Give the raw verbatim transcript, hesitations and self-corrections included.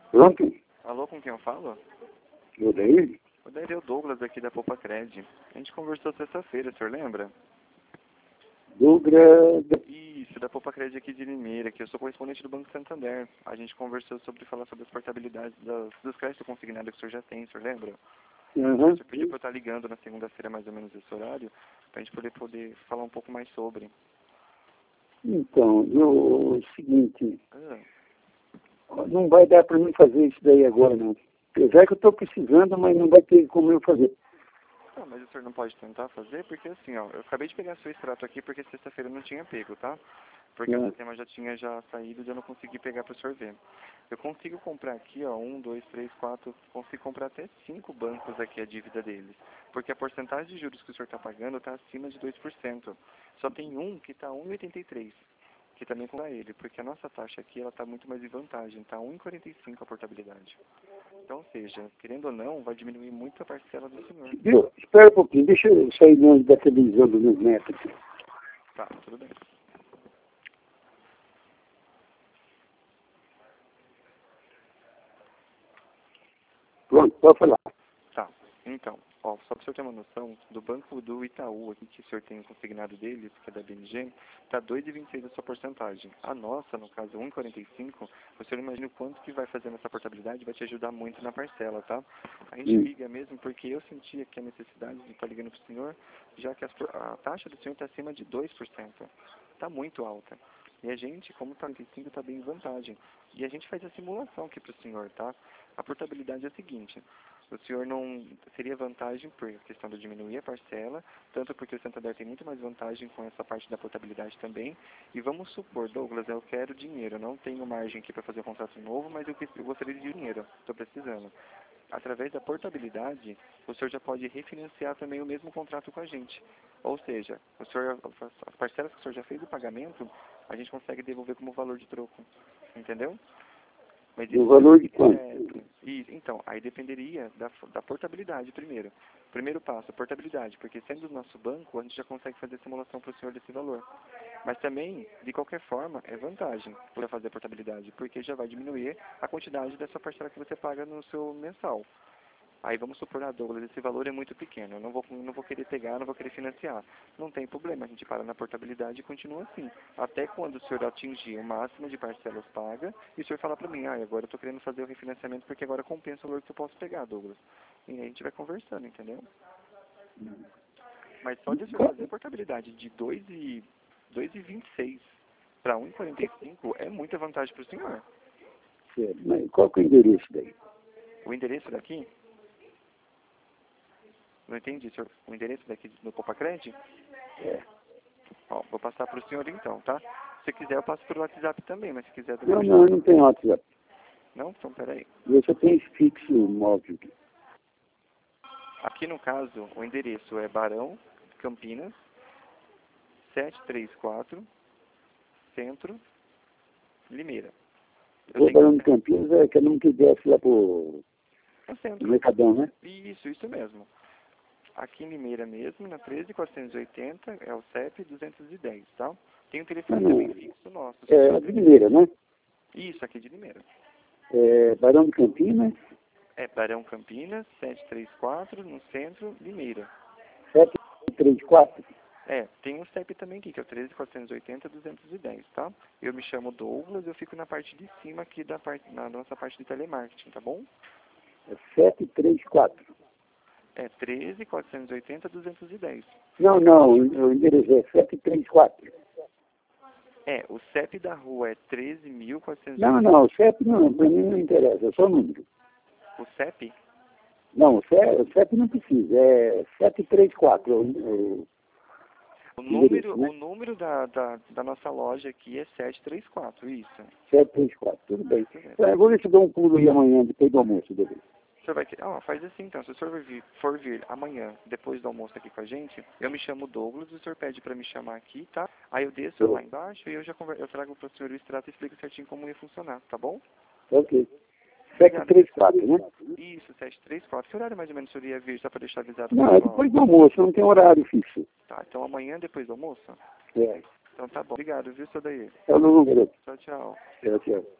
Pronto? Alô, com quem eu falo? Eu daí? O daí é o Douglas aqui da Poupa Cred. A gente conversou sexta-feira, o senhor lembra? Douglas. Isso, da Poupa Cred aqui de Limeira, que eu sou correspondente do Banco Santander. A gente conversou sobre falar sobre as portabilidades das, dos créditos consignados que o senhor já tem, o senhor lembra? Uhum. O senhor pediu para eu estar ligando na segunda-feira, mais ou menos esse horário, para a gente poder, poder falar um pouco mais sobre. Então, eu, o seguinte, Ah, não vai dar para mim fazer isso daí agora, não. Apesar que eu estou precisando, mas não vai ter como eu fazer. ah, mas o senhor não pode tentar fazer, porque assim, ó, eu acabei de pegar seu extrato aqui porque sexta-feira eu não tinha pego, tá? Porque o Né? sistema já tinha já saído e eu não consegui pegar para o senhor ver. Eu consigo comprar aqui, ó, um, dois, três, quatro, consigo comprar até cinco bancos aqui a dívida deles. Porque a porcentagem de juros que o senhor está pagando está acima de dois por cento. Só tem um que está um vírgula oitenta e três, que também compra ele, porque a nossa taxa aqui ela está muito mais em vantagem, está um vírgula quarenta e cinco a portabilidade. Então, ou seja, querendo ou não, vai diminuir muito a parcela do senhor. Viu? Espera um pouquinho, deixa eu sair longe da televisão dos meus netos aqui. Tá, tudo bem. Pronto, pode falar. Tá, então, ó, só para o senhor ter uma noção, do banco do Itaú, aqui que o senhor tem o consignado deles, que é da B M G, está dois vírgula vinte e seis a sua porcentagem. A nossa, no caso um vírgula quarenta e cinco, o senhor imagina o quanto que vai fazer nessa portabilidade, vai te ajudar muito na parcela, tá? A gente Hum. liga mesmo porque eu sentia que a necessidade de estar ligando para o senhor, já que as, a taxa do senhor está acima de dois por cento. Está muito alta. E a gente, como está quarenta e cinco, está bem em vantagem. E a gente faz a simulação aqui para o senhor, tá? A portabilidade é a seguinte: o senhor não seria vantagem por questão de diminuir a parcela, tanto porque o Santander tem muito mais vantagem com essa parte da portabilidade também. E vamos supor, Douglas, eu quero dinheiro, eu não tenho margem aqui para fazer um contrato novo, mas eu, eu gostaria de dinheiro, estou precisando. Através da portabilidade, o senhor já pode refinanciar também o mesmo contrato com a gente. Ou seja, o senhor, as parcelas que o senhor já fez o pagamento, a gente consegue devolver como valor de troco. Entendeu? Mas O isso valor de quanto? é, isso, então, aí dependeria da, da portabilidade primeiro. Primeiro passo, portabilidade, porque sendo do nosso banco, a gente já consegue fazer simulação para o senhor desse valor. Mas também, de qualquer forma, é vantagem para fazer a portabilidade, porque já vai diminuir a quantidade dessa parcela que você paga no seu mensal. Aí vamos supor, ah, Douglas, esse valor é muito pequeno, eu não vou, não vou querer pegar, não vou querer financiar. Não tem problema, a gente para na portabilidade e continua assim. Até quando o senhor atingir o máximo de parcelas paga e o senhor falar para mim, ah, agora eu estou querendo fazer o refinanciamento porque agora compensa o valor que eu posso pegar, Douglas. E aí a gente vai conversando, entendeu? Mas só de o senhor fazer a portabilidade de dois e vinte e seis para um e quarenta e cinco é muita vantagem para o senhor. Certo. Mas qual que é o endereço daí? O endereço daqui? Não entendi, senhor. O endereço daqui no Popacred? É. Ó, vou passar para o senhor então, tá? Se quiser eu passo pelo WhatsApp também, mas se quiser... Não, Depois... não, eu não tenho WhatsApp. Não? Então, peraí. Eu só tenho esse fixo móvel aqui. Aqui no caso, o endereço é Barão, Campinas, setecentos e trinta e quatro, Centro, Limeira. Eu O tenho... Barão de Campinas é que não que desce lá pro É o no centro. Mercadão, né? Isso, isso mesmo. Aqui em Limeira mesmo, na treze mil quatrocentos e oitenta, é o C E P duzentos e dez, tá? Tem um telefone Não, também não. fixo nosso. É a de Limeira, né? Isso, aqui de Limeira. É, Barão de Campinas, É Barão Campinas, setecentos e trinta e quatro, no centro, Limeira. sete três quatro. É, tem um C E P também aqui, que é o treze mil quatrocentos e oitenta, duzentos e dez, tá? Eu me chamo Douglas, eu fico na parte de cima aqui, da parte, na nossa parte de telemarketing, tá bom? É sete três quatro. É treze mil quatrocentos e oitenta, duzentos e dez. Não, não, o endereço é sete três quatro. É, o C E P da rua é treze mil quatrocentos e Não, oitenta. não, o C E P não, para mim não interessa, é só o número. O C E P? Não, o C E P, o C E P não precisa, é sete três quatro o, o O endereço, número, né? o número da, da, da nossa loja aqui é setecentos e trinta e quatro, isso. sete três quatro, tudo bem. Isso mesmo. É, eu vou ver se eu dou um pulo aí amanhã, depois do almoço, beleza. O senhor vai querer... Ah, faz assim então. Se o senhor vir, for vir amanhã, depois do almoço aqui com a gente, eu me chamo Douglas, o senhor pede pra me chamar aqui, tá? Aí eu desço lá embaixo e eu já conver... eu trago pro senhor o extrato e explico certinho como ia funcionar, tá bom? Ok. Obrigado. sete três quatro, né? Isso, setecentos e trinta e quatro. Que horário mais ou menos o senhor ia vir, só pra deixar avisado pro Não, é pessoal? depois do almoço, não tem horário fixo. Tá, então amanhã depois do almoço? É. Então tá bom. Obrigado, viu, seu daí? É o número. Tchau, tchau. Tchau, tchau.